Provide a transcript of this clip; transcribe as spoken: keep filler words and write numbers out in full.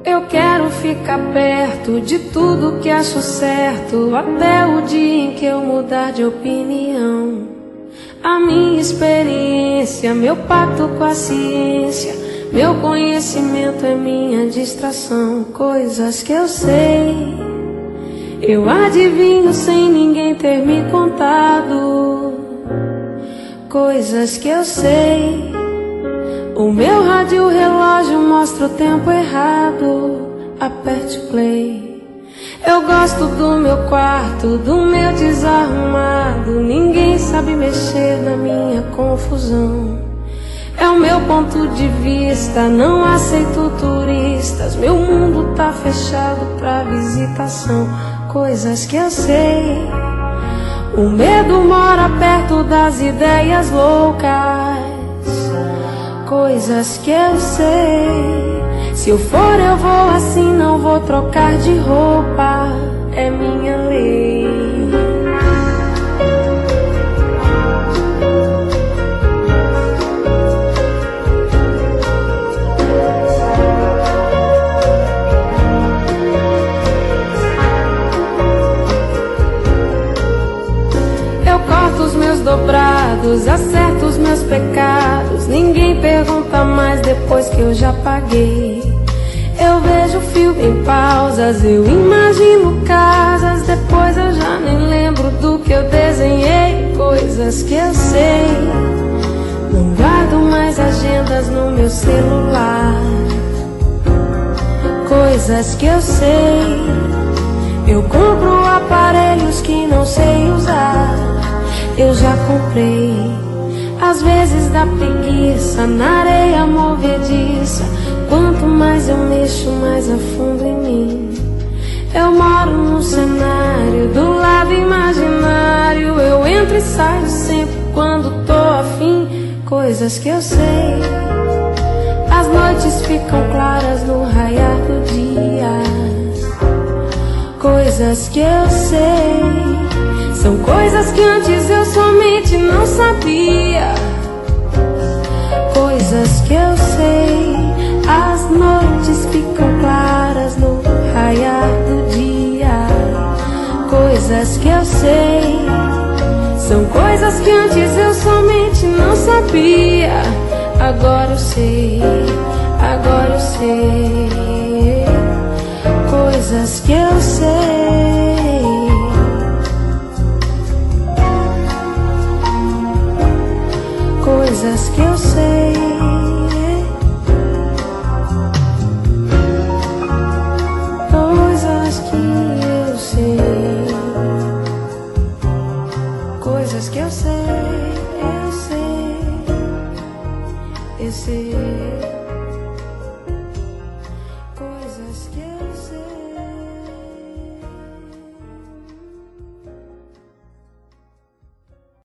Eu quero ficar perto de tudo que acho certo, até o dia em que eu mudar de opinião. A minha experiência, meu pacto com a ciência, meu conhecimento é minha distração. Coisas que eu sei, eu adivinho sem ninguém ter me contado. Coisas que eu sei, o meu rádio relógio mostra o tempo errado. Aperte play. Eu gosto do meu quarto, do meu desarrumado. Ninguém sabe mexer na minha confusão. É o meu ponto de vista, não aceito turistas. Meu mundo tá fechado pra visitação. Coisas que eu sei, o medo mora perto das ideias loucas. Coisas que eu sei, se eu for eu vou assim, não vou trocar de roupa, é minha lei. Eu corto os meus dobrados, acerto os meus pecados. Ninguém pergunta mais depois que eu já paguei. Eu vejo filme em pausas, eu imagino casas. Depois eu já nem lembro do que eu desenhei. Coisas que eu sei, não guardo mais agendas no meu celular. Coisas que eu sei, eu compro aparelhos que não sei usar. Eu já comprei, às vezes dá preguiça, na areia movediça. Quanto mais eu mexo, mais afundo em mim. Eu moro num cenário do lado imaginário. Eu entro e saio sempre quando tô afim. Coisas que eu sei, as noites ficam claras no raiar do dia. Coisas que eu sei, são coisas que antes eu somente não sabia. Coisas que eu sei, as noites ficam claras no raiar do dia. Coisas que eu sei, são coisas que antes eu somente não sabia. Agora eu sei, agora eu sei. Coisas que eu sei, coisas que eu sei. Coisas que eu sei. Coisas que eu sei, eu sei, eu sei.